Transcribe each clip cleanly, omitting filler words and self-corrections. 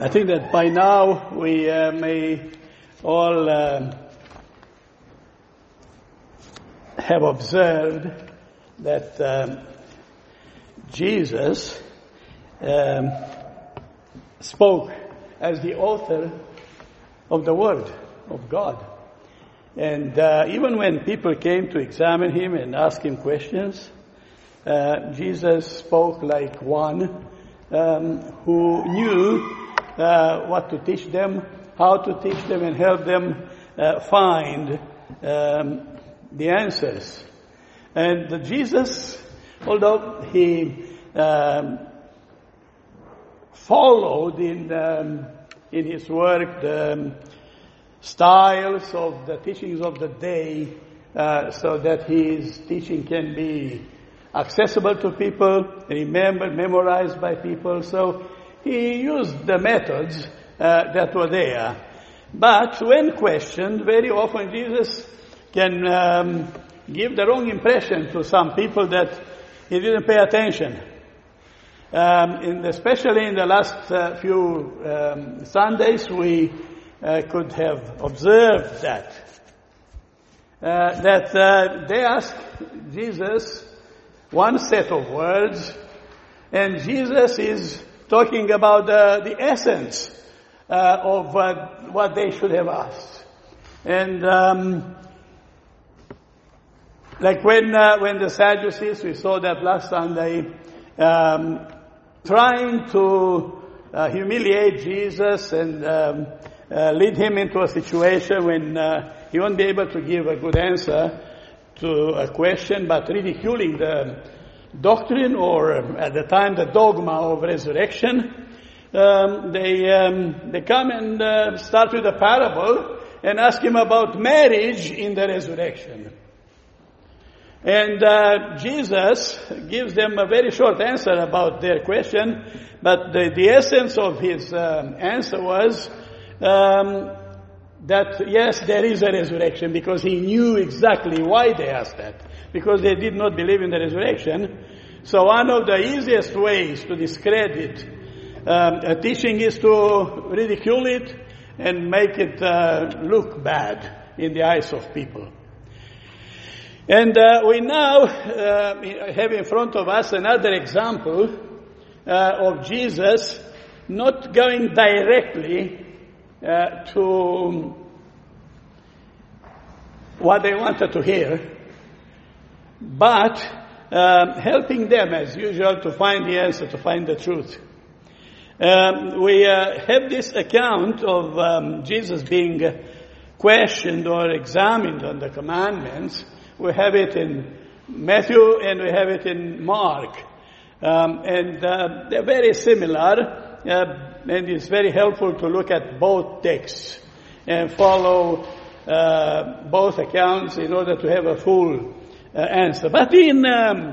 I think that by now we may all have observed that Jesus spoke as the author of the Word of God. And even when people came to examine him and ask him questions, Jesus spoke like one who knew what to teach them, how to teach them, and help them find the answers. And Jesus, although he followed in his work the styles of the teachings of the day, so that his teaching can be accessible to people, remembered, memorized by people. So he used the methods that were there. But when questioned, very often Jesus can give the wrong impression to some people that he didn't pay attention. Especially in the last few Sundays, we could have observed that they asked Jesus one set of words, and Jesus is talking about the essence of what they should have asked. And like when the Sadducees, we saw that last Sunday, trying to humiliate Jesus and lead him into a situation when he won't be able to give a good answer to a question, but ridiculing the doctrine, or at the time the dogma of resurrection, they come and start with a parable and ask him about marriage in the resurrection. And Jesus gives them a very short answer about their question, but the essence of his answer was that yes, there is a resurrection, because he knew exactly why they asked that, because they did not believe in the resurrection. So one of the easiest ways to discredit a teaching is to ridicule it and make it look bad in the eyes of people. And we now have in front of us another example of Jesus not going directly to what they wanted to hear, but helping them, as usual, to find the answer, to find the truth. We have this account of Jesus being questioned or examined on the commandments. We have it in Matthew and we have it in Mark. And they're very similar. And it's very helpful to look at both texts and follow both accounts in order to have a full answer. But in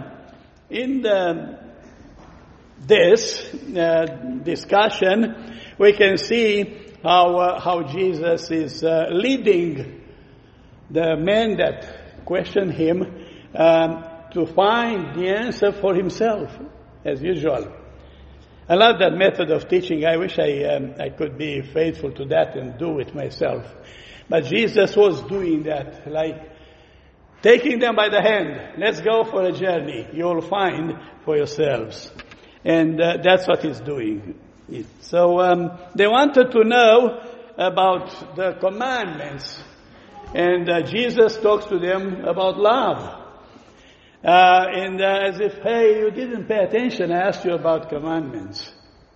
this discussion, we can see how Jesus is leading the men that question him to find the answer for himself, as usual. I love that method of teaching. I wish I could be faithful to that and do it myself. But Jesus was doing that, like taking them by the hand. Let's go for a journey. You'll find for yourselves. And that's what he's doing. So they wanted to know about the commandments. And Jesus talks to them about love. And as if, hey, you didn't pay attention, I asked you about commandments.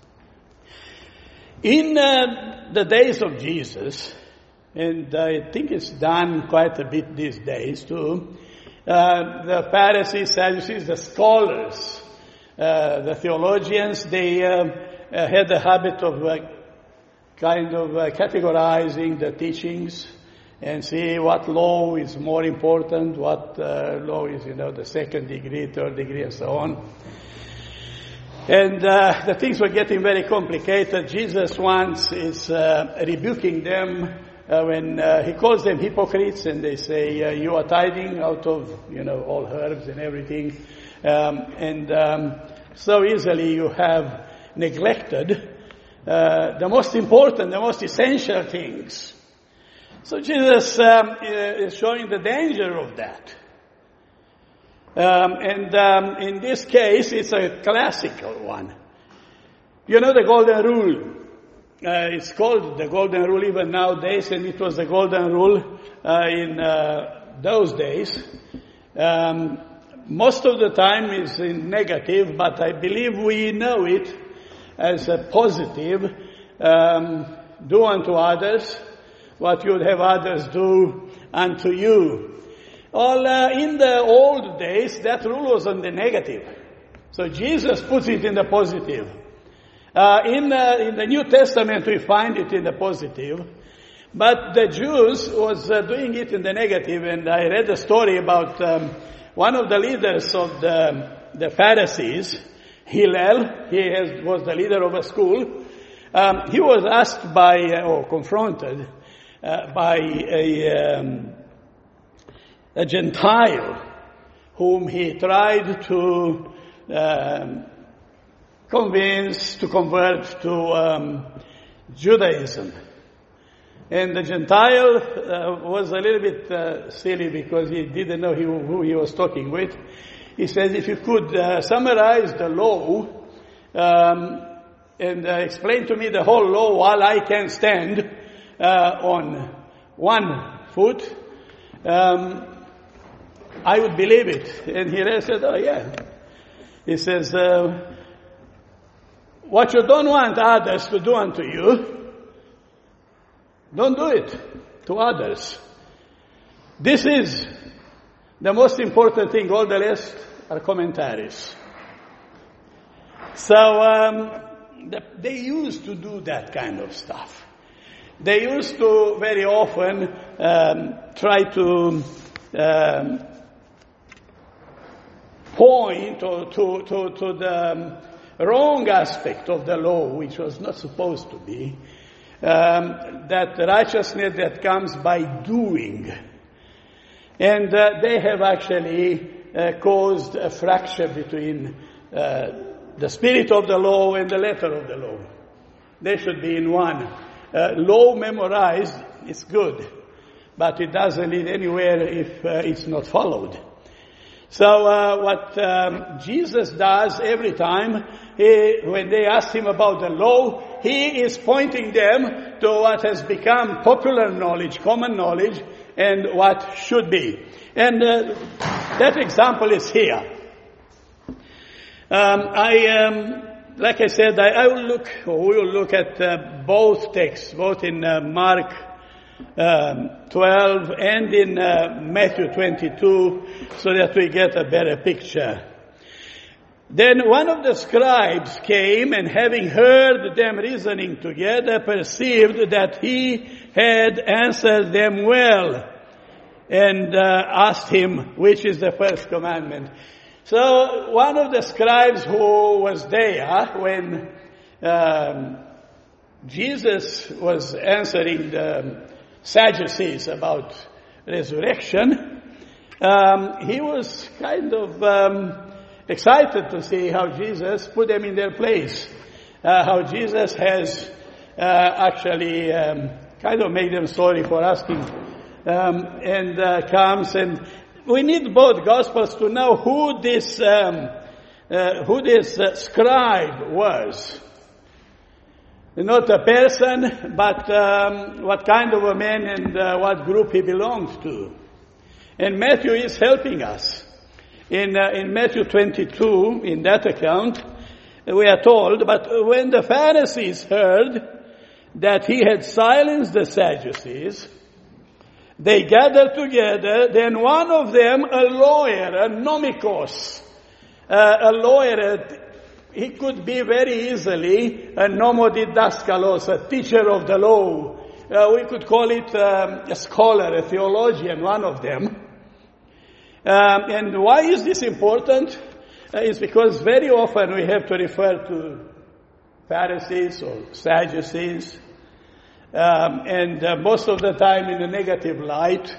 In the days of Jesus, and I think it's done quite a bit these days too, the Pharisees, Sadducees, the scholars, the theologians, they had the habit of categorizing the teachings and see what law is more important, what law is, the second degree, third degree, and so on. And the things were getting very complicated. Jesus once is rebuking them when he calls them hypocrites, and they say, you are tithing out of, all herbs and everything. And so easily you have neglected the most important, the most essential things. So Jesus is showing the danger of that. In this case, it's a classical one. You know the Golden Rule. It's called the Golden Rule even nowadays, and it was the Golden Rule in those days. Most of the time is in negative, but I believe we know it as a positive. Do unto others what you would have others do unto you. In the old days, that rule was on the negative. So Jesus puts it in the positive. In the New Testament, we find it in the positive. But the Jews was doing it in the negative. And I read a story about one of the leaders of the Pharisees, Hillel. He was the leader of a school. He was asked or confronted by a Gentile whom he tried to convert to Judaism. And the Gentile was a little bit silly because he didn't know who he was talking with. He said, if you could summarize the law and explain to me the whole law while I can stand on one foot, I would believe it. And he said, oh yeah. He says, what you don't want others to do unto you, don't do it to others. This is the most important thing. All the rest are commentaries. So they used to do that kind of stuff. They used to very often try to point to the wrong aspect of the law, which was not supposed to be. That righteousness that comes by doing. And they have actually caused a fracture between the spirit of the law and the letter of the law. They should be in one. Law memorized is good, but it doesn't lead anywhere if it's not followed. So what Jesus does every time, when they ask him about the law, he is pointing them to what has become popular knowledge, common knowledge, and what should be. And that example is here. Like I said, we will look at both texts, both in Mark 12 and in Matthew 22, so that we get a better picture. Then one of the scribes came, and having heard them reasoning together, perceived that he had answered them well, and asked him, which is the first commandment. So one of the scribes who was there when Jesus was answering the Sadducees about resurrection, he was kind of excited to see how Jesus put them in their place, how Jesus has actually kind of made them sorry for asking, and comes, and we need both Gospels to know who this scribe was. Not a person, but what kind of a man and what group he belonged to. And Matthew is helping us. In Matthew 22, in that account, we are told, but when the Pharisees heard that he had silenced the Sadducees, they gathered together. Then one of them, a lawyer, a nomikos, a lawyer, he could be very easily a nomodidaskalos, a teacher of the law. We could call it a scholar, a theologian, one of them. And why is this important? It's because very often we have to refer to Pharisees or Sadducees, and most of the time in a negative light.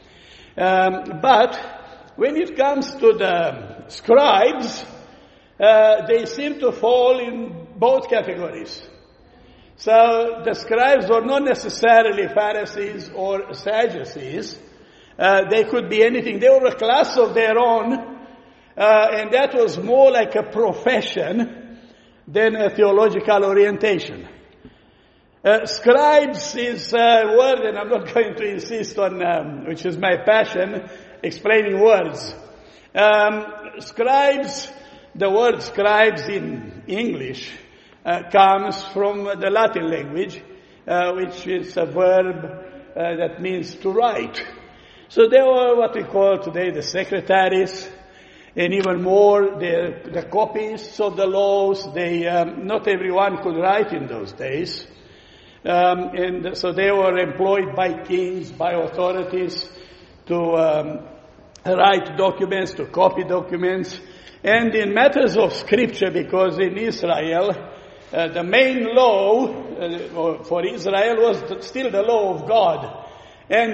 But when it comes to the scribes, they seem to fall in both categories. So the scribes were not necessarily Pharisees or Sadducees. They could be anything. They were a class of their own, and that was more like a profession than a theological orientation. Scribes is a word, and I'm not going to insist on, which is my passion, explaining words. Scribes, the word scribes in English comes from the Latin language, which is a verb that means to write. So they were what we call today the secretaries, and even more the copies of the laws. Not everyone could write in those days. And so they were employed by kings, by authorities to write documents, to copy documents. And in matters of scripture, because in Israel, the main law for Israel was still the law of God. And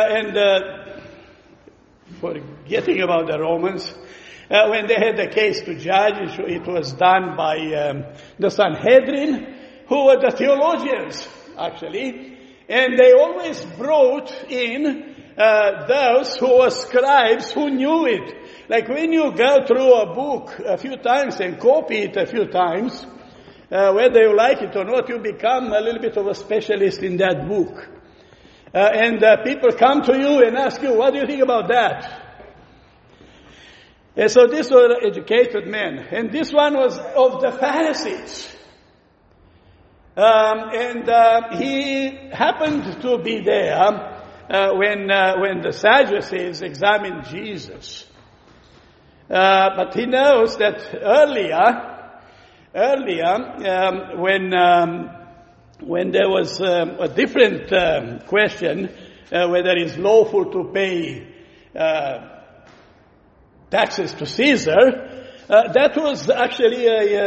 forgetting about the Romans, when they had a case to judge, it was done by the Sanhedrin, who were the theologians, actually. And they always brought in those who were scribes who knew it. Like when you go through a book a few times and copy it a few times, whether you like it or not, you become a little bit of a specialist in that book. And people come to you and ask you, what do you think about that? And so these were educated men. And this one was of the Pharisees. He happened to be there when the Sadducees examined Jesus. But he knows that earlier, when there was a different question, whether it's lawful to pay taxes to Caesar, that was actually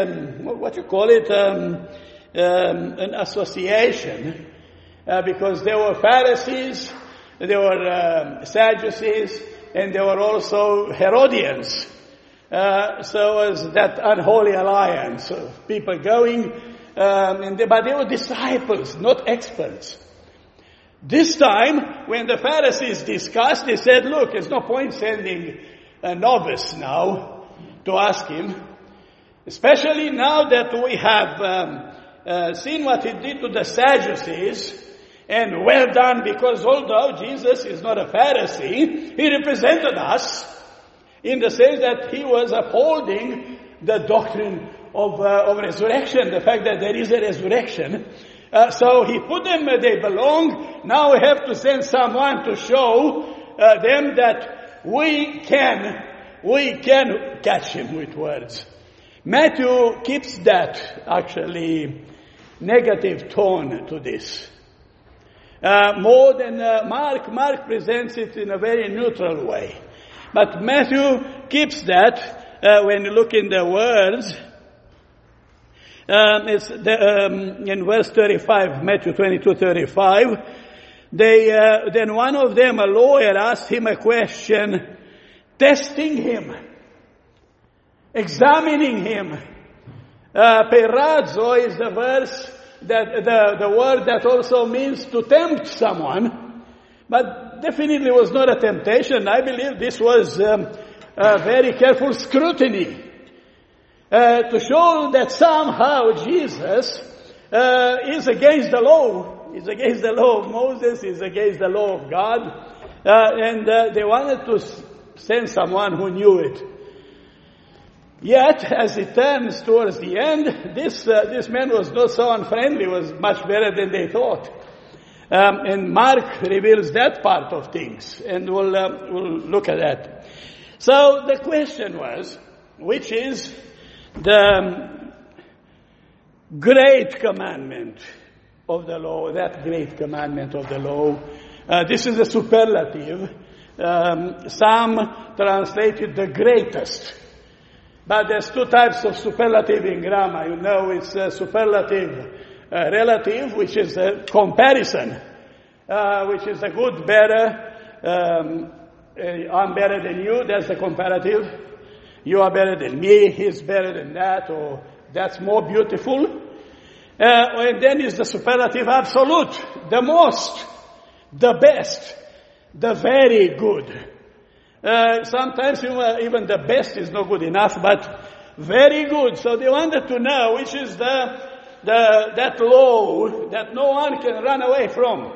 an association, because there were Pharisees, there were Sadducees, and there were also Herodians. So it was that unholy alliance of people going, but they were disciples, not experts. This time, when the Pharisees discussed, they said, look, there's no point sending a novice now to ask him, especially now that we have seen what he did to the Sadducees, and well done, because although Jesus is not a Pharisee, he represented us in the sense that he was upholding the doctrine of resurrection, the fact that there is a resurrection. So he put them where they belong. Now we have to send someone to show them that we can catch him with words. Matthew keeps that actually negative tone to this. More than Mark. Mark presents it in a very neutral way. But Matthew keeps that when you look in the words. In verse 35, Matthew 22:35, then one of them, a lawyer, asked him a question, testing him, examining him. Perazzo is the verse that the word that also means to tempt someone, but definitely was not a temptation. I believe this was a very careful scrutiny to show that somehow Jesus is against the law. He's against the law of Moses. He's against the law of God. And they wanted to send someone who knew it. Yet, as it turns towards the end, this man was not so unfriendly, was much better than they thought. And Mark reveals that part of things, and we'll look at that. So the question was, which is the great commandment of the law, that great commandment of the law? This is a superlative. Some translated the greatest. But there's two types of superlative in grammar. You know, it's a superlative relative, which is a comparison, which is a good, better, I'm better than you, that's the comparative. You are better than me, he's better than that, or that's more beautiful. And then is the superlative absolute, the most, the best, the very good. Sometimes even the best is not good enough, but very good. So they wanted to know which is that law that no one can run away from.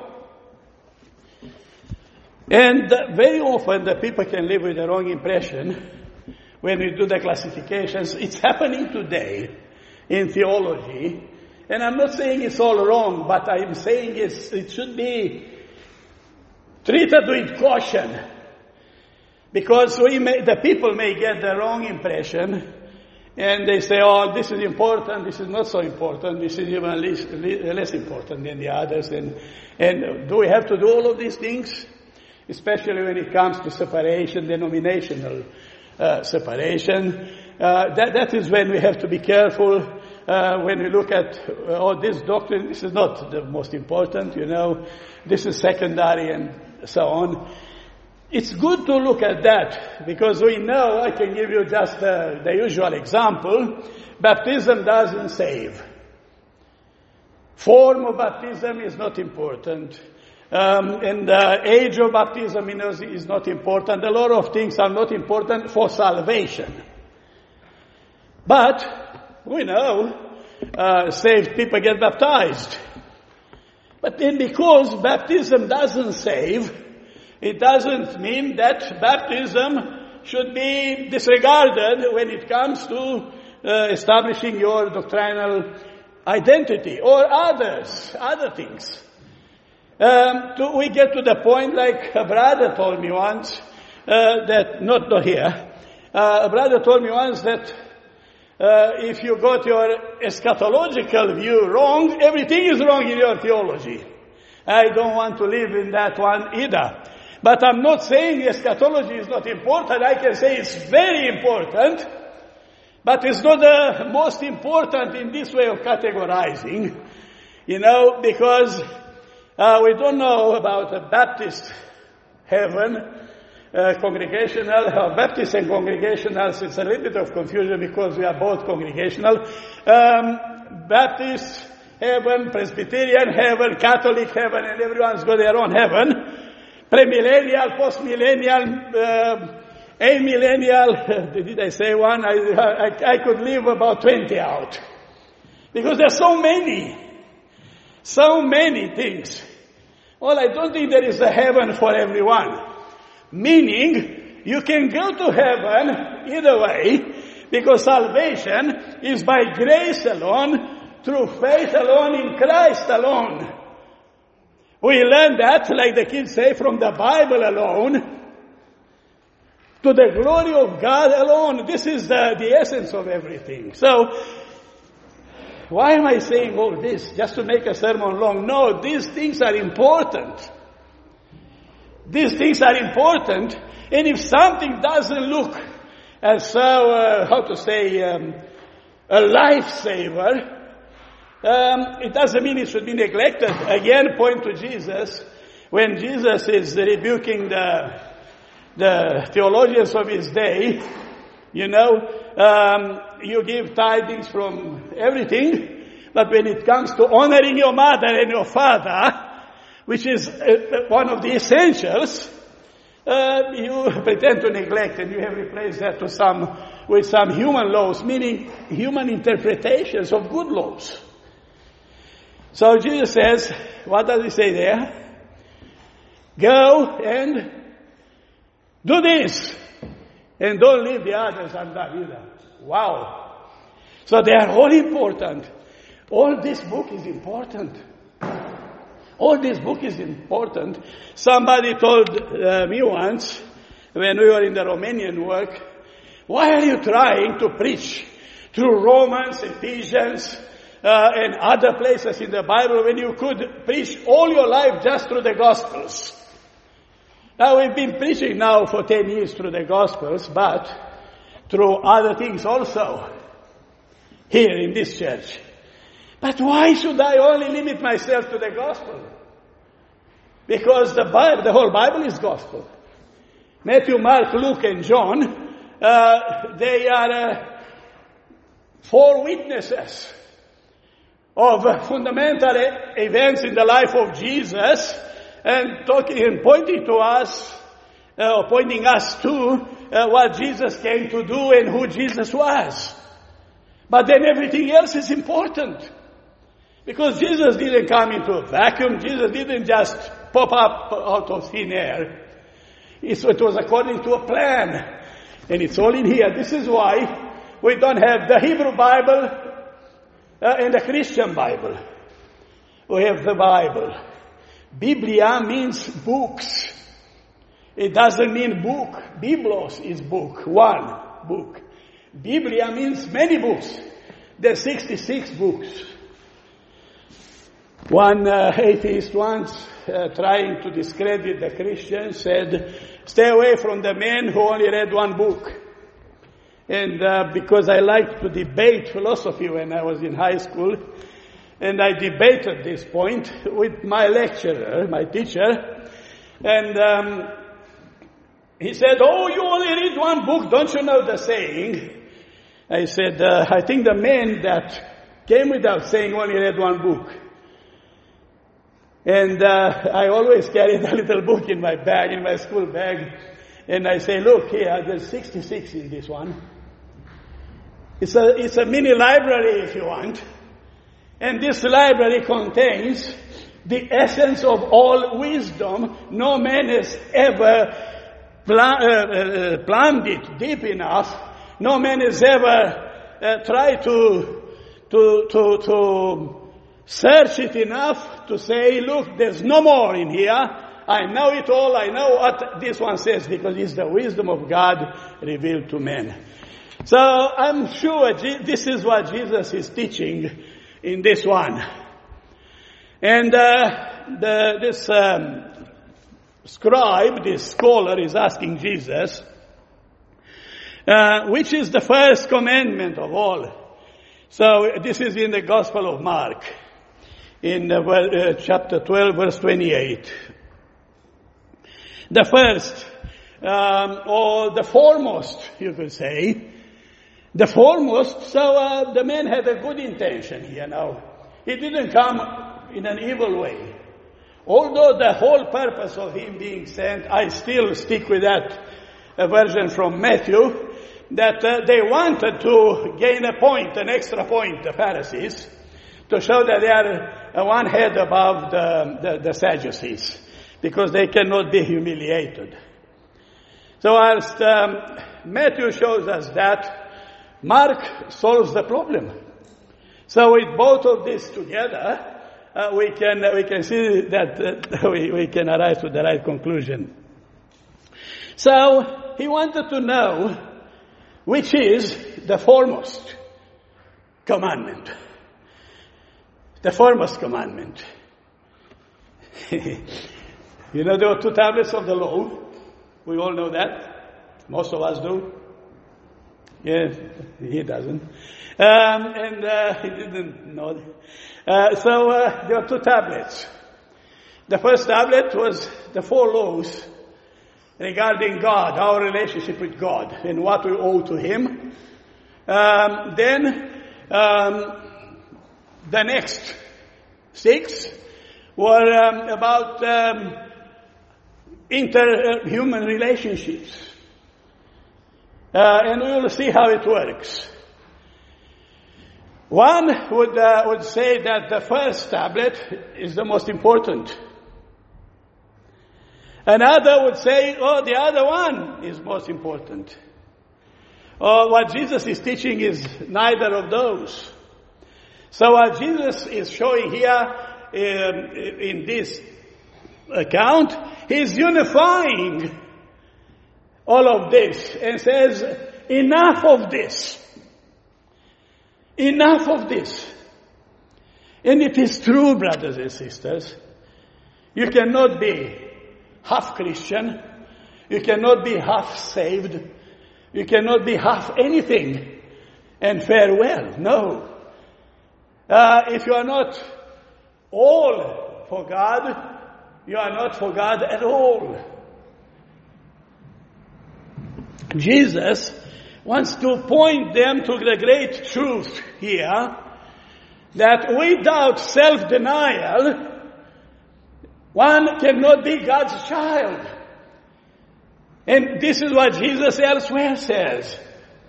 And very often the people can live with the wrong impression when we do the classifications. It's happening today in theology. And I'm not saying it's all wrong, but I'm saying it should be treated with caution. Because the people may get the wrong impression, and they say, oh, this is important, this is not so important, this is even less important than the others. And do we have to do all of these things? Especially when it comes to separation, denominational separation. That is when we have to be careful. When we look at, this doctrine, this is not the most important, this is secondary and so on. It's good to look at that, because we know, I can give you just the usual example, baptism doesn't save. Form of baptism is not important. And the age of baptism is not important. A lot of things are not important for salvation. But we know saved people get baptized. But then because baptism doesn't save, it doesn't mean that baptism should be disregarded when it comes to establishing your doctrinal identity or other things. We get to the point, like a brother told me once, that, not here, a brother told me once that if you got your eschatological view wrong, everything is wrong in your theology. I don't want to live in that one either. But I'm not saying eschatology is not important. I can say it's very important, but it's not the most important in this way of categorizing, because we don't know about a Baptist heaven, congregational, Baptist and congregational. So it's a little bit of confusion because we are both congregational. Baptist heaven, Presbyterian heaven, Catholic heaven, and everyone's got their own heaven. Premillennial, postmillennial, amillennial. Did I say one? I could leave about 20 out. Because there's so many things. Well, I don't think there is a heaven for everyone. Meaning, you can go to heaven either way, because salvation is by grace alone, through faith alone, in Christ alone. We learn that, like the kids say, from the Bible alone, to the glory of God alone. This is the essence of everything. So, why am I saying all this? Just to make a sermon long? No, these things are important. These things are important. And if something doesn't look as a lifesaver, it doesn't mean it should be neglected. Again, point to Jesus. When Jesus is rebuking the theologians of his day, you give tithings from everything, but when it comes to honoring your mother and your father, which is one of the essentials, you pretend to neglect, and you have replaced that with some human laws, meaning human interpretations of good laws. So Jesus says, what does he say there? Go and do this, and don't leave the others undone either. Wow. So they are all important. All this book is important. All this book is important. Somebody told me once, when we were in the Romanian work, why are you trying to preach through Romans, Ephesians, and other places in the Bible when you could preach all your life just through the Gospels? Now, we've been preaching now for 10 years through the Gospels, but through other things also here in this church. But why should I only limit myself to the Gospel? Because the whole Bible is Gospel. Matthew, Mark, Luke, and John, they are 4 witnesses of fundamental events in the life of Jesus, and talking and pointing to us, pointing us to what Jesus came to do and who Jesus was. But then everything else is important. Because Jesus didn't come into a vacuum. Jesus didn't just pop up out of thin air. It was according to a plan. And it's all in here. This is why we don't have the Hebrew Bible and the Christian Bible. We have the Bible. Biblia means books. It doesn't mean book. Biblos is book, one book. Biblia means many books. There's 66 books. One atheist once, trying to discredit the Christians, said, stay away from the men who only read one book. And because I liked to debate philosophy when I was in high school, and I debated this point with my lecturer, my teacher, and he said, oh, you only read one book, don't you know the saying? I said, I think the men that came without saying only read one book. And I always carried a little book in my bag, in my school bag, and I say, look here, there's 66 in this one. It's a mini library if you want. And this library contains the essence of all wisdom. No man has ever plumbed it deep enough. No man has ever tried to search it enough to say, look, there's no more in here. I know it all. I know what this one says because it's the wisdom of God revealed to men. So I'm sure this is what Jesus is teaching in this one. And this scribe, this scholar, is asking Jesus, which is the first commandment of all? So this is in the Gospel of Mark, in chapter 12, verse 28. The first, or the foremost, you could say. The foremost, so the man had a good intention here now. He didn't come in an evil way. Although the whole purpose of him being sent, I still stick with that version from Matthew, that they wanted to gain a point, an extra point, the Pharisees, to show that they are one head above the Sadducees, because they cannot be humiliated. So as Matthew shows us that, Mark solves the problem. So with both of this together, we can see that we can arrive to the right conclusion. So he wanted to know which is the foremost commandment. The foremost commandment. You know, there were 2 tablets of the law. We all know that. Most of us do. Yeah, he doesn't. And he didn't know. So there are 2 tablets. The first tablet was the 4 laws regarding God, our relationship with God, and what we owe to Him. Then the next 6 were about interhuman relationships. And we will see how it works. One would say that the first tablet is the most important. Another would say, oh, the other one is most important. Or what Jesus is teaching is neither of those. So what Jesus is showing here in this account, He's unifying all of this and says, enough of this. Enough of this. And it is true, brothers and sisters. You cannot be half Christian. You cannot be half saved. You cannot be half anything and fare well. No. If you are not all for God, you are not for God at all. Jesus wants to point them to the great truth here, that without self-denial, one cannot be God's child. And this is what Jesus elsewhere says.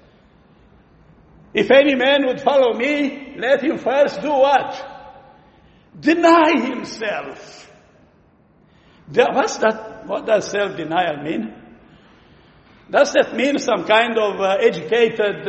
If any man would follow me, let him first do what? Deny himself. What does self-denial mean? Does that mean some kind of educated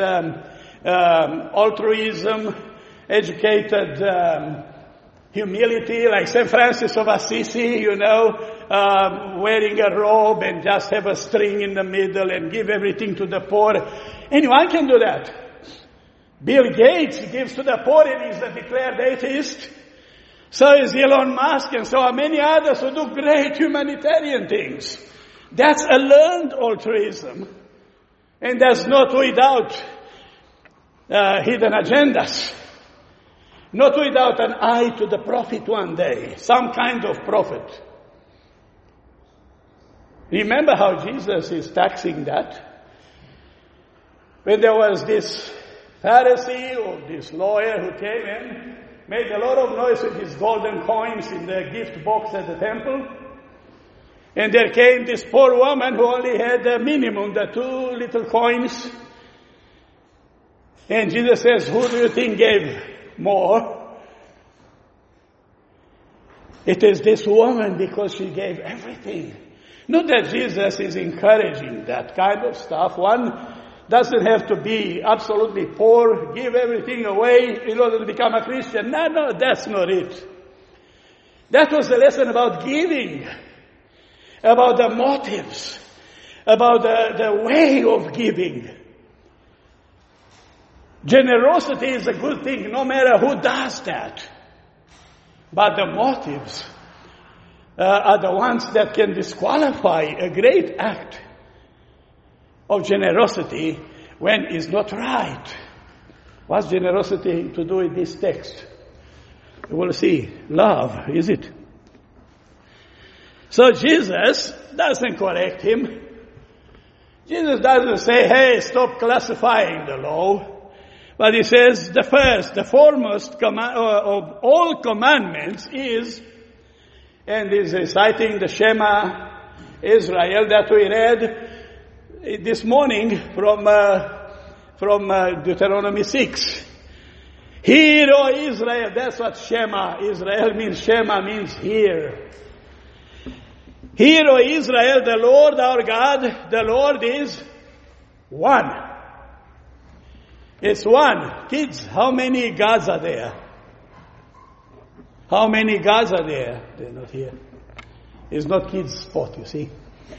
altruism, educated humility, like St. Francis of Assisi, wearing a robe and just have a string in the middle and give everything to the poor? Anyone can do that. Bill Gates gives to the poor and he's a declared atheist. So is Elon Musk, and so are many others who do great humanitarian things. That's a learned altruism. And that's not without hidden agendas. Not without an eye to the profit one day. Some kind of profit. Remember how Jesus is taxing that? When there was this Pharisee or this lawyer who came in, made a lot of noise with his golden coins in the gift box at the temple. And there came this poor woman who only had the minimum, the 2 little coins. And Jesus says, who do you think gave more? It is this woman, because she gave everything. Not that Jesus is encouraging that kind of stuff. One doesn't have to be absolutely poor, give everything away in order to become a Christian. No, that's not it. That was the lesson about giving, about the motives, about the way of giving. Generosity is a good thing, no matter who does that. But the motives are the ones that can disqualify a great act of generosity when it's not right. What's generosity to do with this text? We'll see. Love, is it? So Jesus doesn't correct him. Jesus doesn't say, hey, stop classifying the law. But he says the foremost of all commandments is, and is reciting the Shema Israel that we read this morning from Deuteronomy 6. Hear, O Israel, that's what Shema Israel means. Shema means hear. Hear, O Israel, the Lord our God, the Lord is one. It's one. Kids, how many gods are there? How many gods are there? They're not here. It's not kids' spot, you see.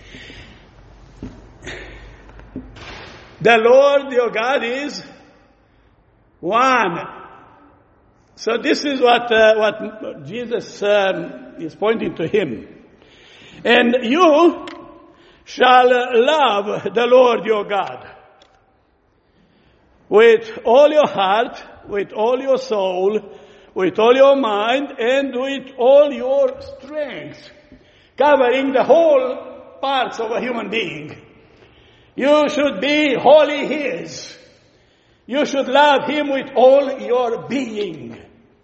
The Lord your God is one. So this is what Jesus is pointing to him. And you shall love the Lord your God with all your heart, with all your soul, with all your mind, and with all your strength, covering the whole parts of a human being. You should be wholly His. You should love Him with all your being.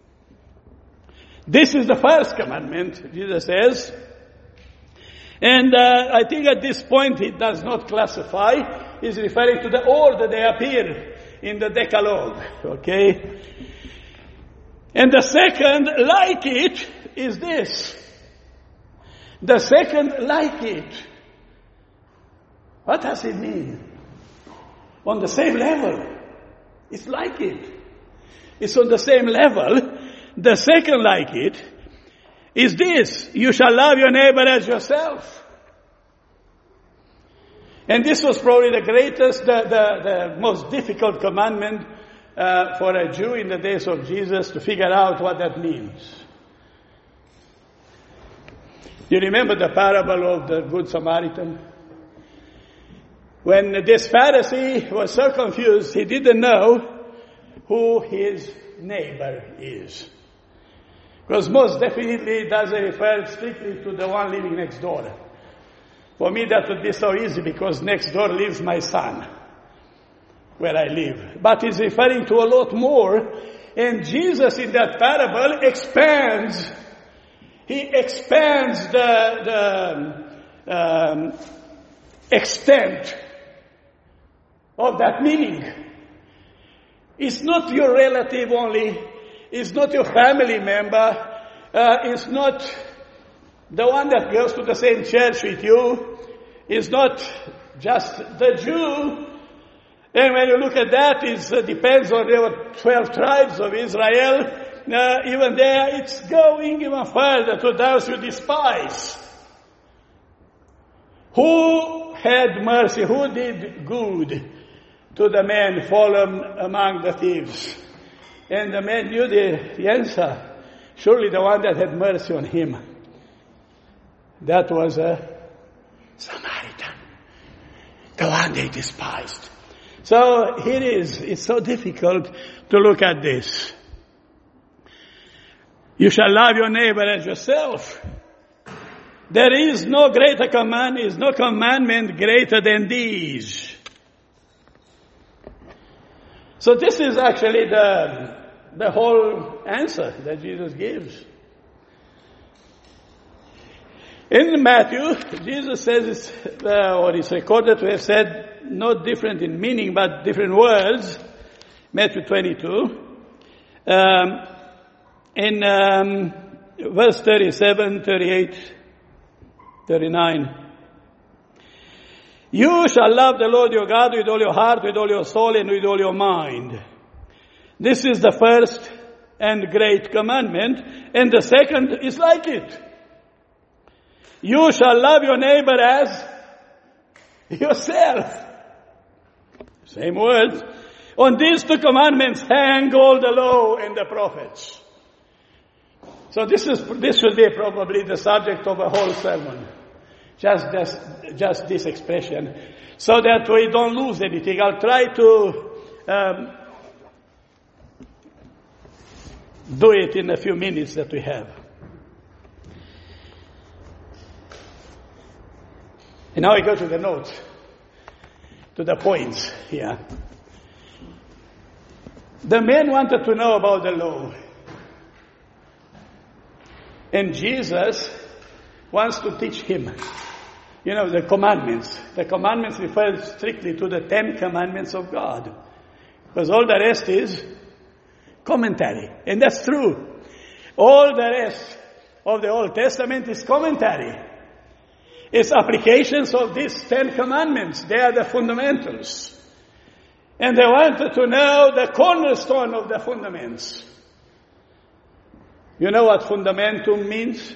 This is the first commandment, Jesus says. And I think at this point it does not classify. He's referring to the order they appear in the Decalogue. Okay? And the second, like it, is this. The second, like it. What does it mean? On the same level. It's like it. It's on the same level. The second, like it, is this. You shall love your neighbor as yourself. And this was probably the greatest, the most difficult commandment for a Jew in the days of Jesus to figure out what that means. You remember the parable of the Good Samaritan? When this Pharisee was so confused, he didn't know who his neighbor is. Because most definitely it doesn't refer strictly to the one living next door. For me that would be so easy because next door lives my son, where I live. But it's referring to a lot more. And Jesus in that parable expands. He expands the extent of that meaning. It's not your relative only. It's not your family member. It's not the one that goes to the same church with you. It's not just the Jew. And when you look at that, it depends on the 12 tribes of Israel. Even there, it's going even further to those you despise. Who had mercy? Who did good to the man fallen among the thieves? And the man knew the answer. Surely the one that had mercy on him. That was a Samaritan. The one they despised. So here it is. It's so difficult to look at this. You shall love your neighbor as yourself. There is no greater command, is no commandment greater than these. So this is actually the whole answer that Jesus gives. In Matthew, Jesus says, or it's recorded to have said, not different in meaning, but different words. Matthew 22. In verse 37, 38, 39. You shall love the Lord your God with all your heart, with all your soul, and with all your mind. This is the first and great commandment, and the second is like it. You shall love your neighbor as yourself. Same words. On these two commandments hang all the law and the prophets. So this should be probably the subject of a whole sermon. Just this expression. So that we don't lose anything. I'll try to do it in a few minutes that we have. And now we go to the notes, to the points here. The man wanted to know about the law. And Jesus wants to teach him. You know, the commandments. The commandments refer strictly to the 10 commandments of God. Because all the rest is commentary. And that's true. All the rest of the Old Testament is commentary. It's applications of these 10 commandments. They are the fundamentals. And they wanted to know the cornerstone of the fundamentals. You know what fundamentum means?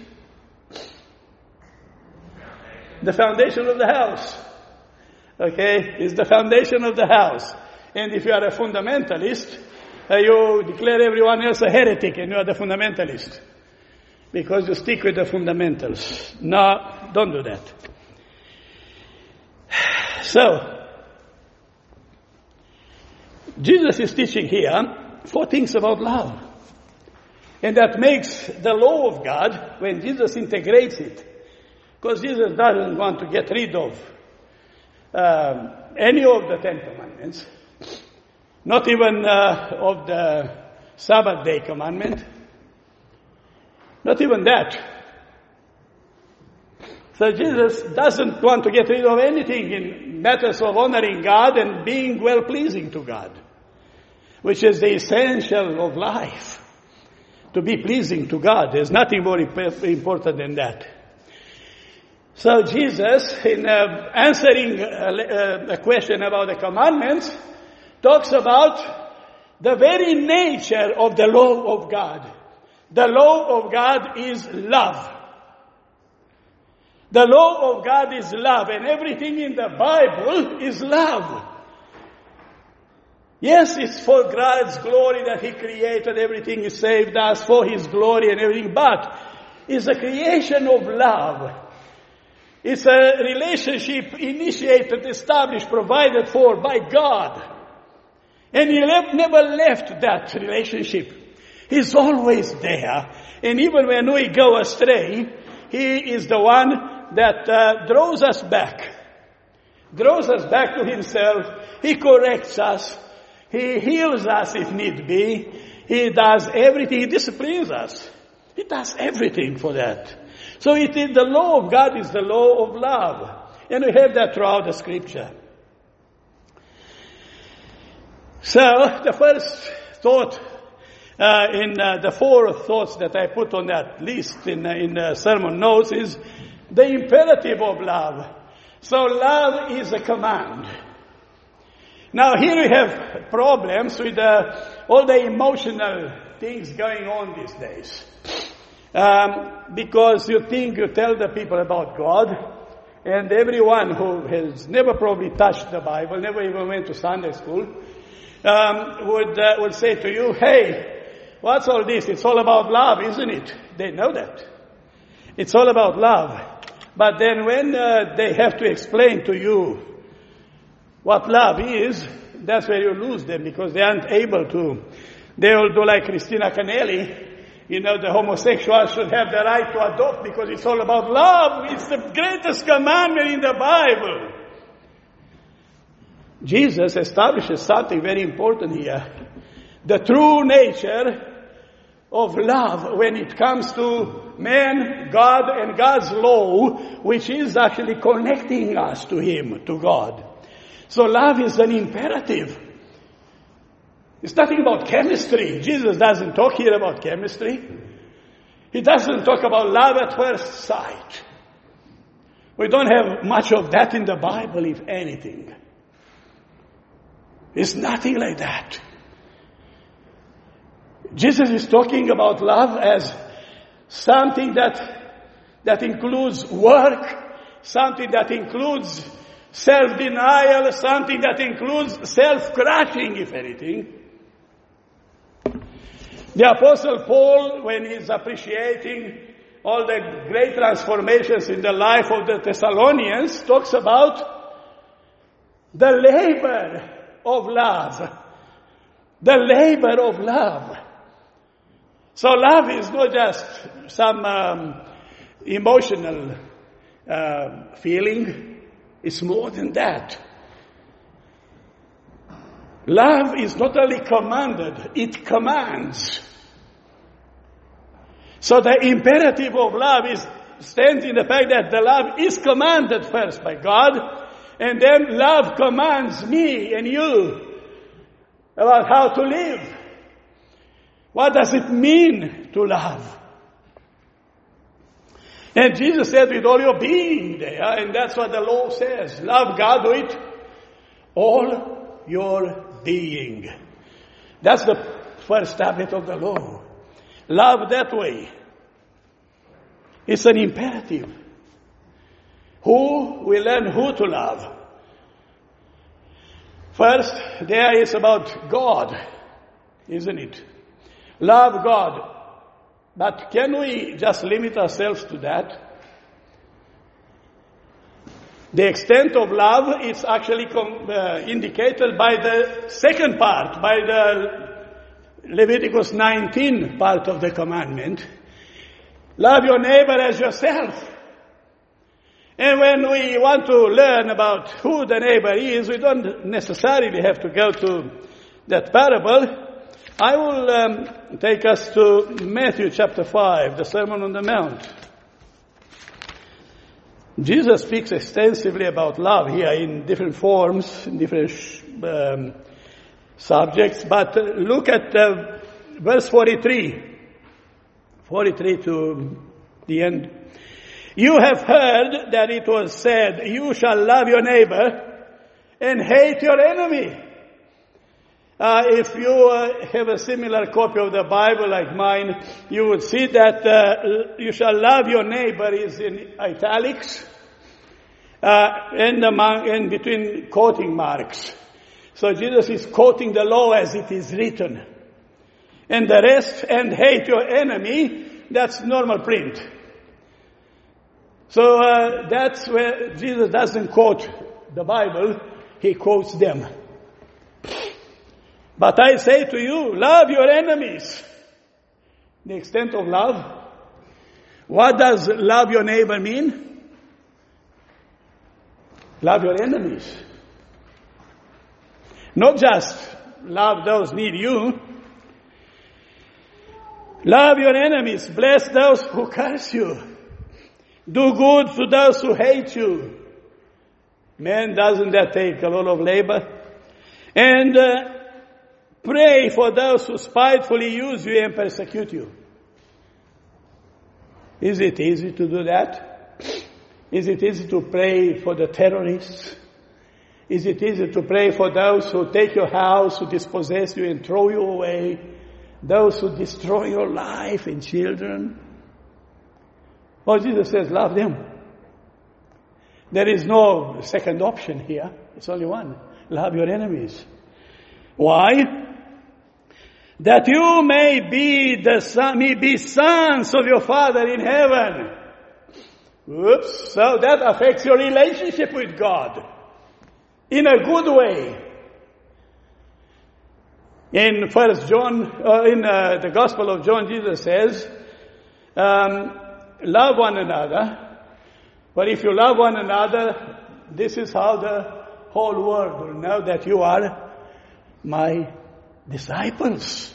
The foundation of the house. Okay? It's the foundation of the house. And if you are a fundamentalist, you declare everyone else a heretic and you are the fundamentalist. Because you stick with the fundamentals. No, don't do that. So, Jesus is teaching here 4 things about love. And that makes the law of God, when Jesus integrates it, because Jesus doesn't want to get rid of any of the 10 commandments, not even of the Sabbath day commandment, not even that. So Jesus doesn't want to get rid of anything in matters of honoring God and being well-pleasing to God, which is the essential of life. To be pleasing to God. There's nothing more important than that. So Jesus, in answering a question about the commandments, talks about the very nature of the law of God. The law of God is love. The law of God is love, and everything in the Bible is love. Yes, it's for God's glory that He created everything, He saved us for His glory and everything, but it's a creation of love. It's a relationship initiated, established, provided for by God. And He never left that relationship. He's always there. And even when we go astray, He is the one that draws us back to Himself. He corrects us. He heals us if need be. He does everything. He disciplines us. He does everything for that. So it is the law of God is the law of love. And we have that throughout the scripture. So the first thought in the four thoughts that I put on that list in the sermon notes is the imperative of love. So love is a command. Now here we have problems with all the emotional things going on these days. Because you tell the people about God, and everyone who has never probably touched the Bible, never even went to Sunday school, would say to you, hey, what's all this? It's all about love, isn't it? They know that. It's all about love. But then when they have to explain to you what love is, that's where you lose them, because they aren't able to. They will do like Christina Canelli. The homosexuals should have the right to adopt because it's all about love. It's the greatest commandment in the Bible. Jesus establishes something very important here. The true nature of love when it comes to man, God, and God's law, which is actually connecting us to Him, to God. So love is an imperative. It's nothing about chemistry. Jesus doesn't talk here about chemistry. He doesn't talk about love at first sight. We don't have much of that in the Bible, if anything. It's nothing like that. Jesus is talking about love as something that includes work, something that includes self-denial, something that includes self-crushing, if anything. The Apostle Paul, when he's appreciating all the great transformations in the life of the Thessalonians, talks about the labor of love. The labor of love. So love is not just some emotional feeling. It's more than that. Love is not only commanded, it commands. So the imperative of love stands in the fact that the love is commanded first by God, and then love commands me and you about how to live. What does it mean to love? And Jesus said, with all your being there, and that's what the law says. Love God with all your being. That's the first habit of the law. Love that way. It's an imperative. Who will learn who to love? First, there is about God, isn't it? Love God. But can we just limit ourselves to that? The extent of love is actually indicated by the second part, by the Leviticus 19 part of the commandment. Love your neighbor as yourself. And when we want to learn about who the neighbor is, we don't necessarily have to go to that parable. I will take us to Matthew chapter 5, the Sermon on the Mount. Jesus speaks extensively about love here in different forms, in different subjects. But look at verse 43 to the end. You have heard that it was said, you shall love your neighbor and hate your enemy. If you have a similar copy of the Bible like mine, you would see that you shall love your neighbor is in italics and between quoting marks. So Jesus is quoting the law as it is written. And the rest, and hate your enemy, that's normal print. So that's where Jesus doesn't quote the Bible, he quotes them. But I say to you, love your enemies. The extent of love. What does love your neighbor mean? Love your enemies. Not just love those near you. Love your enemies. Bless those who curse you. Do good to those who hate you. Man, doesn't that take a lot of labor? And pray for those who spitefully use you and persecute you. Is it easy to do that? Is it easy to pray for the terrorists? Is it easy to pray for those who take your house, who dispossess you and throw you away? Those who destroy your life and children? Oh, Jesus says, love them. There is no second option here. It's only one. Love your enemies. Why? That you may be sons of your Father in heaven. Oops. So that affects your relationship with God in a good way. In the Gospel of John, Jesus says, love one another. But if you love one another, this is how the whole world will know that you are my disciples.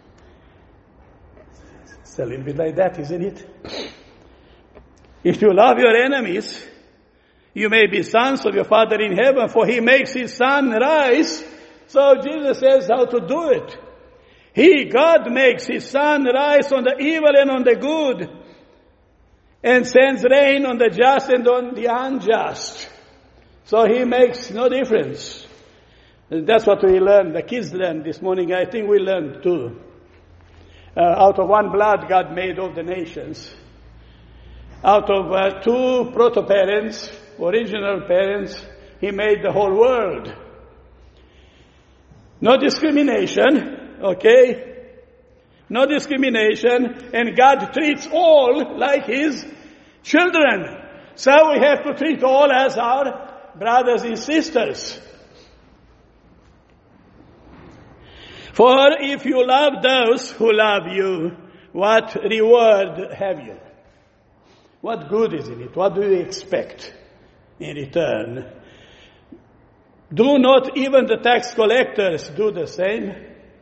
It's a little bit like that, isn't it? If you love your enemies, you may be sons of your Father in heaven, for He makes His sun rise. So Jesus says how to do it. God makes His sun rise on the evil and on the good, and sends rain on the just and on the unjust. So He makes no difference. And that's what we learned. The kids learned this morning. I think we learned too. Out of one blood, God made all the nations. Out of two proto-parents, original parents, He made the whole world. No discrimination, okay? No discrimination, and God treats all like His children. So we have to treat all as our brothers and sisters. For if you love those who love you, what reward have you? What good is in it? What do you expect in return? Do not even the tax collectors do the same?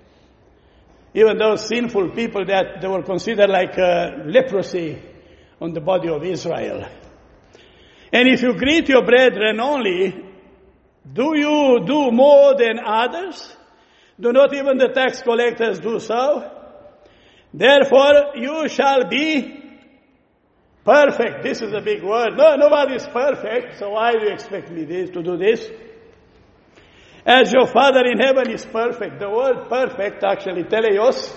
Even those sinful people that they were considered like leprosy on the body of Israel. And if you greet your brethren only, do you do more than others? Do not even the tax collectors do so? Therefore you shall be perfect. This is a big word. No, nobody is perfect, so why do you expect me to do this? As your Father in heaven is perfect. The word perfect, actually, teleos,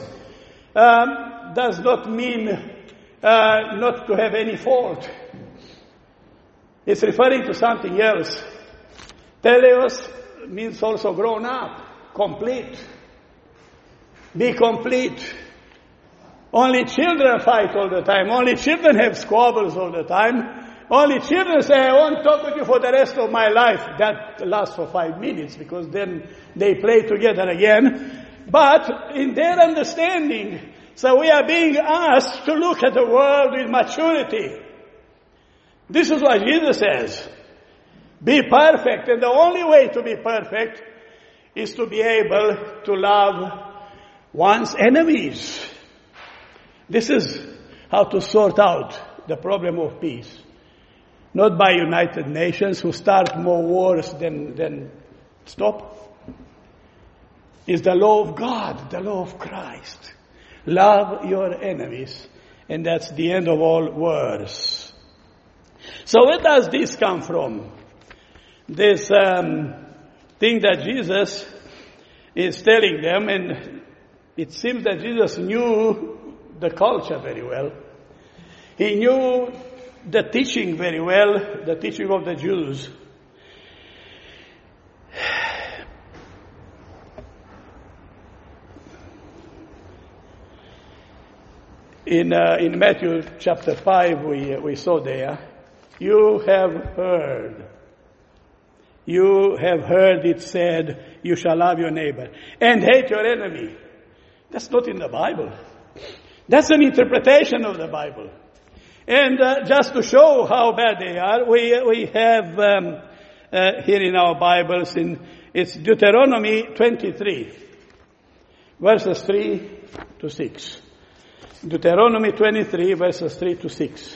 does not mean not to have any fault. It's referring to something else. Teleos means also grown up, complete. Be complete. Only children fight all the time. Only children have squabbles all the time. Only children say, I won't talk with you for the rest of my life. That lasts for 5 minutes because then they play together again. But in their understanding, so we are being asked to look at the world with maturity. This is what Jesus says. Be perfect. And the only way to be perfect is to be able to love one's enemies. This is how to sort out the problem of peace. Not by United Nations, who start more wars than stop. It's the law of God, the law of Christ. Love your enemies. And that's the end of all wars. So where does this come from? This thing that Jesus is telling them, and it seems that Jesus knew the culture very well. He knew the teaching very well, the teaching of the Jews. In Matthew chapter 5, we saw there, you have heard it said, you shall love your neighbor and hate your enemy. That's not in the Bible. That's an interpretation of the Bible. And just to show how bad they are, we have here in our Bibles, it's Deuteronomy 23, verses 3 to 6. Deuteronomy 23, verses 3 to 6.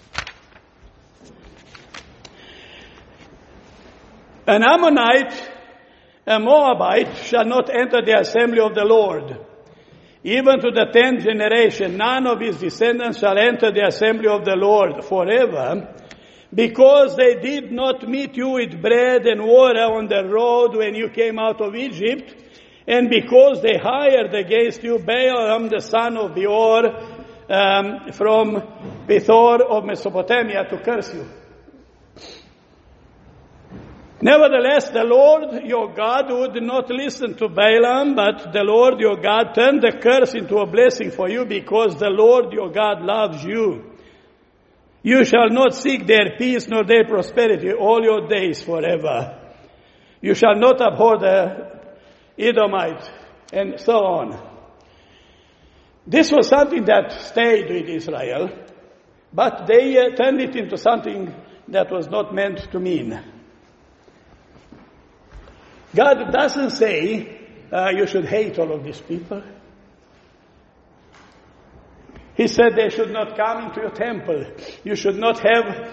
An Ammonite, a Moabite, shall not enter the assembly of the Lord. Even to the 10th generation, none of his descendants shall enter the assembly of the Lord forever, because they did not meet you with bread and water on the road when you came out of Egypt, and because they hired against you Balaam the son of Beor from Pethor of Mesopotamia to curse you. Nevertheless, the Lord your God would not listen to Balaam, but the Lord your God turned the curse into a blessing for you, because the Lord your God loves you. You shall not seek their peace nor their prosperity all your days forever. You shall not abhor the Edomite, and so on. This was something that stayed with Israel, but they turned it into something that was not meant to mean. God doesn't say you should hate all of these people. He said they should not come into your temple. You should not have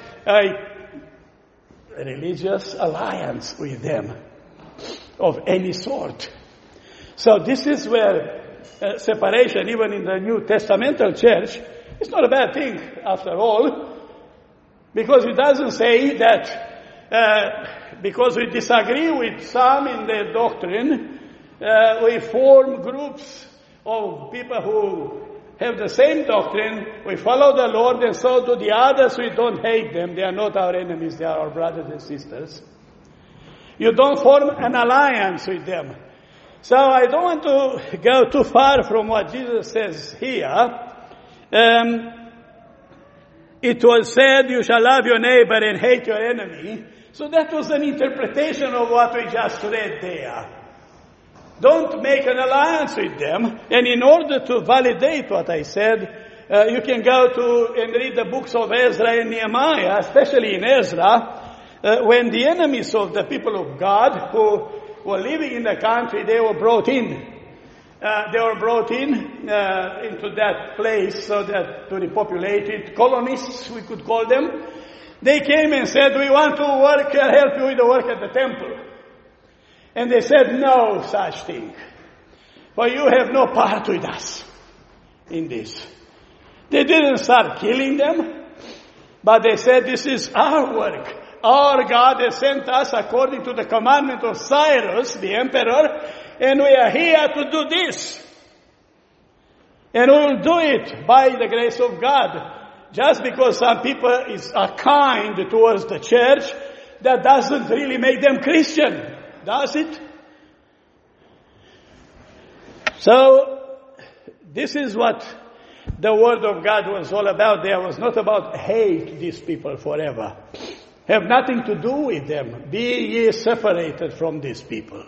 a religious alliance with them of any sort. So this is where separation, even in the New Testamental church, is not a bad thing after all, because it doesn't say that because we disagree with some in their doctrine, we form groups of people who have the same doctrine, we follow the Lord, and so do the others. We don't hate them. They are not our enemies. They are our brothers and sisters. You don't form an alliance with them. So I don't want to go too far from what Jesus says here. It was said, you shall love your neighbor and hate your enemy. So that was an interpretation of what we just read there. Don't make an alliance with them. And in order to validate what I said, you can go to and read the books of Ezra and Nehemiah, especially in Ezra, when the enemies of the people of God who were living in the country, they were brought in. They were brought into that place so that to repopulate it, colonists, we could call them. They came and said, we want to help you with the work at the temple. And they said, no such thing. For you have no part with us in this. They didn't start killing them, but they said, this is our work. Our God has sent us according to the commandment of Cyrus, the emperor, and we are here to do this. And we will do it by the grace of God. Just because some people are kind towards the church, that doesn't really make them Christian, does it? So, this is what the Word of God was all about. There was not about hate these people forever. Have nothing to do with them. Be ye separated from these people.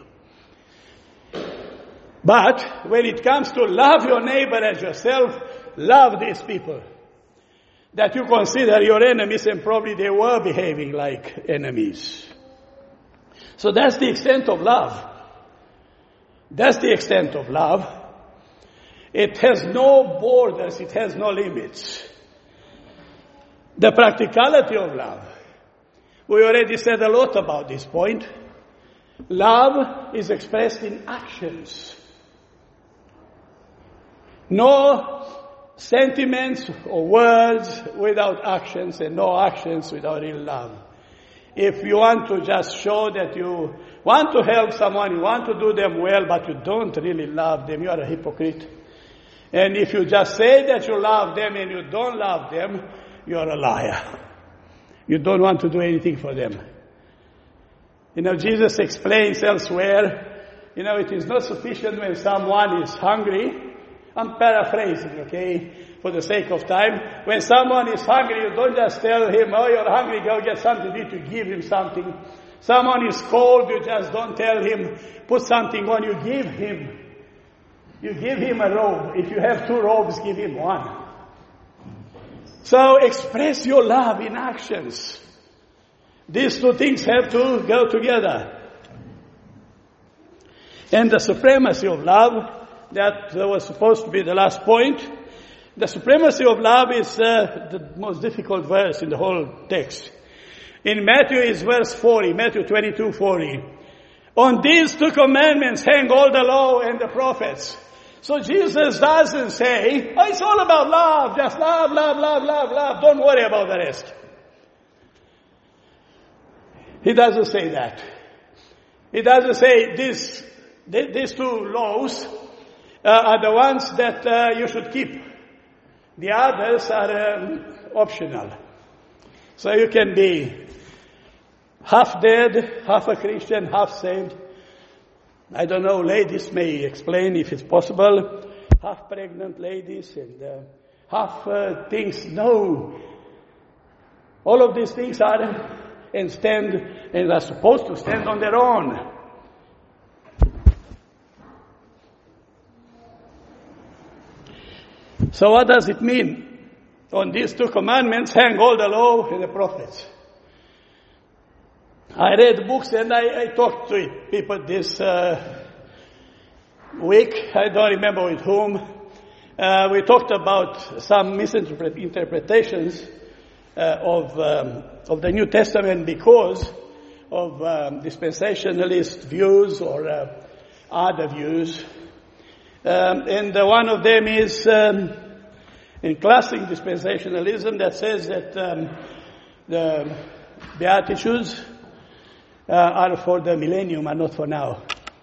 But when it comes to love your neighbor as yourself, love these people that you consider your enemies, and probably they were behaving like enemies. So that's the extent of love. That's the extent of love. It has no borders. It has no limits. The practicality of love. We already said a lot about this point. Love is expressed in actions. No sentiments or words without actions, and no actions without real love. If you want to just show that you want to help someone, you want to do them well, but you don't really love them, you are a hypocrite. And if you just say that you love them and you don't love them, you are a liar. You don't want to do anything for them. Jesus explains elsewhere, it is not sufficient when someone is hungry. I'm paraphrasing, okay, for the sake of time. When someone is hungry, you don't just tell him, oh, you're hungry, go get something to eat. You give him something. Someone is cold, you just don't tell him, put something on. You give him. You give him a robe. If you have 2 robes, give him 1. So express your love in actions. These 2 things have to go together. And the supremacy of love, that was supposed to be the last point. The supremacy of love is the most difficult verse in the whole text. In Matthew is verse 40, Matthew 22:40. On these two commandments hang all the law and the prophets. So Jesus doesn't say, oh, it's all about love, just love, love, love, love, love, don't worry about the rest. He doesn't say that. He doesn't say these two laws are the ones that you should keep. The others are optional. So you can be half dead, half a Christian, half saved. I don't know, ladies may explain if it's possible. Half pregnant ladies and half things. No. All of these things are and are supposed to stand on their own. So what does it mean? On these two commandments hang all the law and the prophets. I read books and I talked to people this week. I don't remember with whom. We talked about some misinterpretations of the New Testament because of dispensationalist views or other views. And one of them is in classic dispensationalism that says that the Beatitudes are for the millennium and not for now.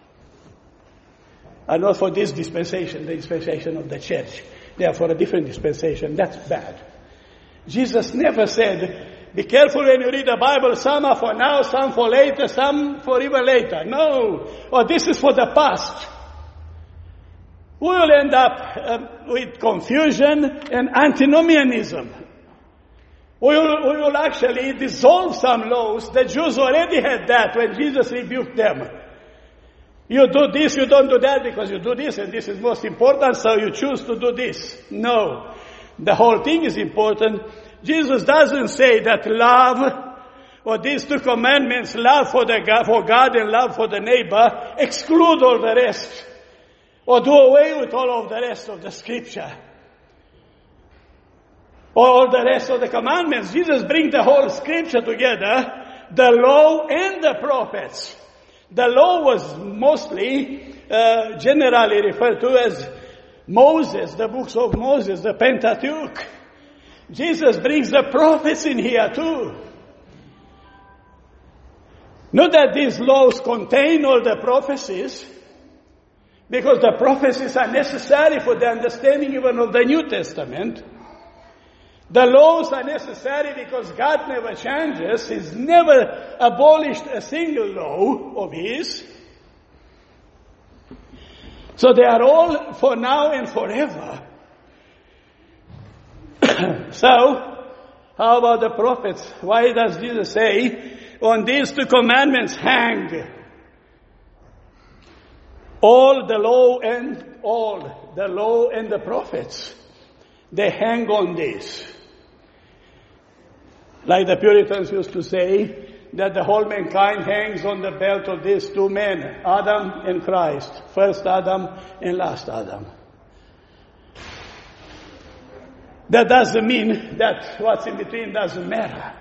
Are not for this dispensation, the dispensation of the church. They are for a different dispensation. That's bad. Jesus never said, be careful when you read the Bible, some are for now, some for later, some for even later. No. Or this is for the past. We will end up with confusion and antinomianism. We will actually dissolve some laws. The Jews already had that when Jesus rebuked them. You do this, you don't do that because you do this and this is most important, so you choose to do this. No. The whole thing is important. Jesus doesn't say that love or these two commandments, love for God and love for the neighbor, exclude all the rest. Or do away with all of the rest of the scripture. Or all the rest of the commandments. Jesus brings the whole scripture together, the law and the prophets. The law was mostly, generally referred to as Moses, the books of Moses, the Pentateuch. Jesus brings the prophets in here too. Not that these laws contain all the prophecies, because the prophecies are necessary for the understanding even of the New Testament. The laws are necessary because God never changes. He's never abolished a single law of His. So they are all for now and forever. So, how about the prophets? Why does Jesus say, on these two commandments hang all the law and the prophets? They hang on this. Like the Puritans used to say, that the whole mankind hangs on the belt of these two men, Adam and Christ. First Adam and last Adam. That doesn't mean that what's in between doesn't matter.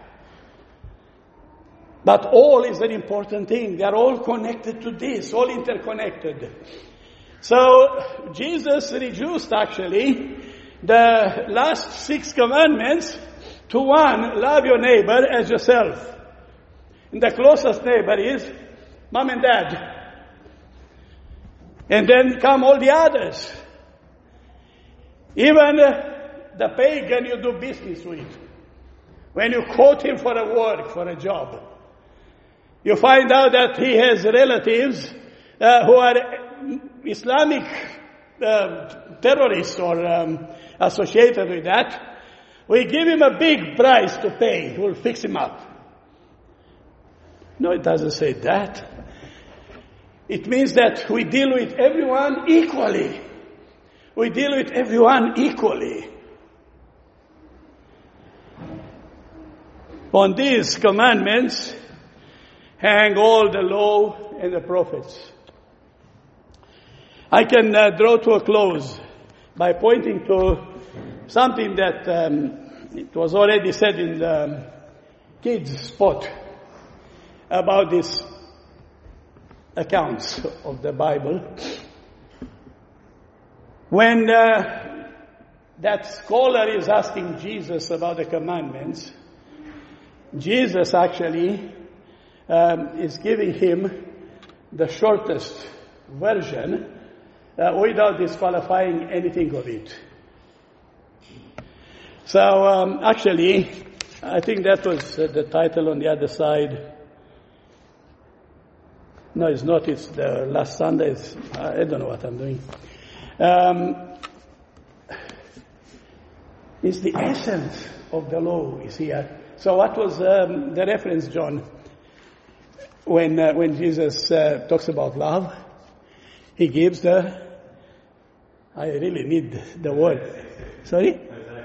But all is an important thing. They are all connected to this, all interconnected. So Jesus reduced actually the last 6 commandments to one: love your neighbor as yourself. And the closest neighbor is mom and dad. And then come all the others. Even the pagan you do business with. When you quote him for a work, for a job, you find out that he has relatives who are Islamic terrorists or associated with that. We give him a big price to pay. We'll fix him up. No, it doesn't say that. It means that we deal with everyone equally. We deal with everyone equally. On these commandments hang all the law and the prophets. I can draw to a close by pointing to something that it was already said in the kids' spot about these accounts of the Bible. When that scholar is asking Jesus about the commandments, Jesus actually is giving him the shortest version without disqualifying anything of it. So actually, I think that was the title on the other side. No, it's not. It's the last Sunday. I don't know what I'm doing. It's the essence of the law is here. So what was the reference, John, when Jesus talks about love? He gives the... I really need the word. Sorry?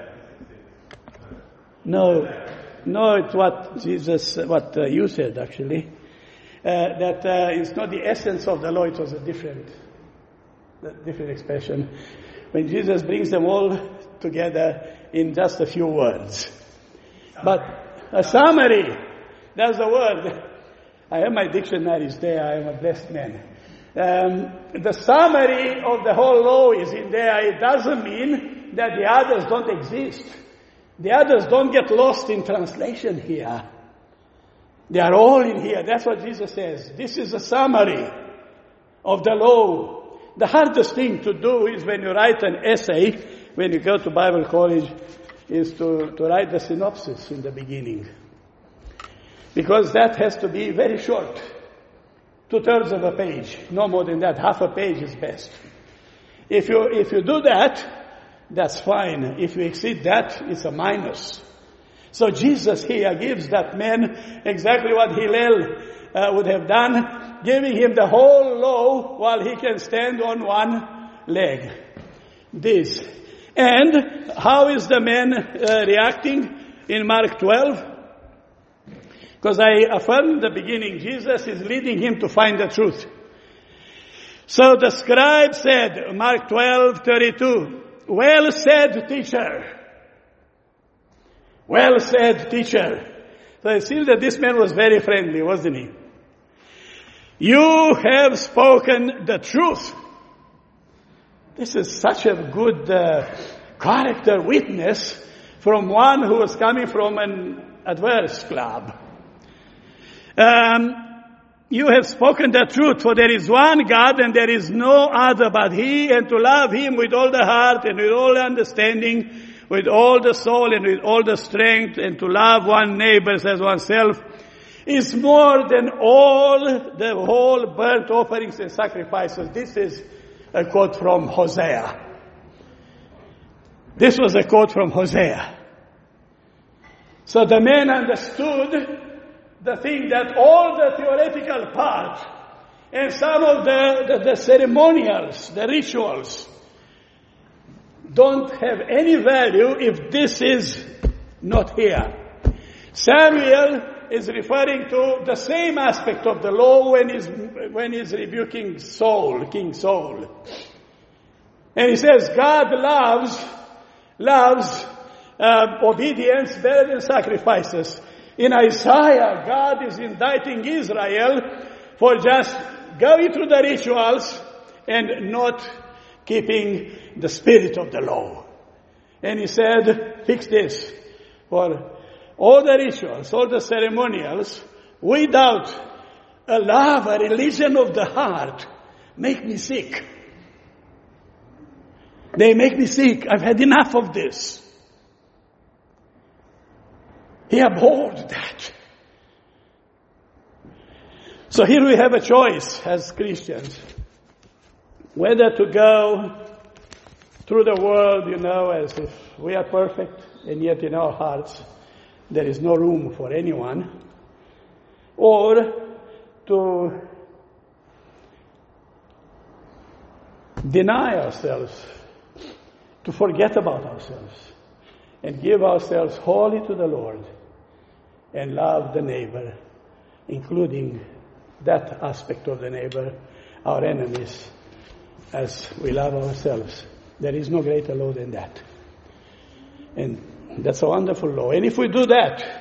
No, it's what Jesus, what you said actually. That it's not the essence of the law, it was a different expression. When Jesus brings them all together in just a few words. But a summary, that's the word. I have my dictionaries there, I am a blessed man. The summary of the whole law is in there. It doesn't mean that the others don't exist. The others don't get lost in translation here. They are all in here. That's what Jesus says. This is a summary of the law. The hardest thing to do is when you write an essay, when you go to Bible college, is to write the synopsis in the beginning. Because that has to be very short. 2/3 of a page. No more than that. Half a page is best. If you do that, that's fine. If you exceed that, it's a minus. So Jesus here gives that man exactly what Hillel would have done, giving him the whole law while he can stand on one leg. This. And how is the man reacting in Mark 12? Because I affirmed in the beginning, Jesus is leading him to find the truth. So the scribe said, Mark 12:32, "Well said, teacher." Well said, teacher. So it seems that this man was very friendly, wasn't he? "You have spoken the truth." This is such a good character witness from one who was coming from an adverse club. "You have spoken the truth, for there is one God and there is no other but He, and to love Him with all the heart and with all the understanding, with all the soul and with all the strength, and to love one neighbor as oneself, is more than all the whole burnt offerings and sacrifices." This is a quote from Hosea. This was a quote from Hosea. So the man understood the thing that all the theoretical part and some of the ceremonials, the rituals, don't have any value if this is not here. Samuel is referring to the same aspect of the law when he's rebuking Saul, King Saul. And he says God loves obedience better than sacrifices. In Isaiah, God is indicting Israel for just going through the rituals and not keeping the spirit of the law. And he said, fix this. For all the rituals, all the ceremonials, without a love, a religion of the heart, make me sick. They make me sick. I've had enough of this. He abhorred that. So here we have a choice as Christians. Whether to go through the world, as if we are perfect, and yet in our hearts there is no room for anyone. Or to deny ourselves, to forget about ourselves, and give ourselves wholly to the Lord, and love the neighbor, including that aspect of the neighbor, our enemies, as we love ourselves. There is no greater law than that. And that's a wonderful law. And if we do that,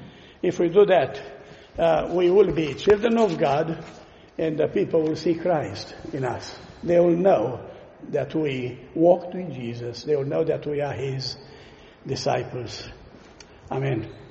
we will be children of God, and the people will see Christ in us. They will know that we walked with Jesus. They will know that we are His disciples. Amen.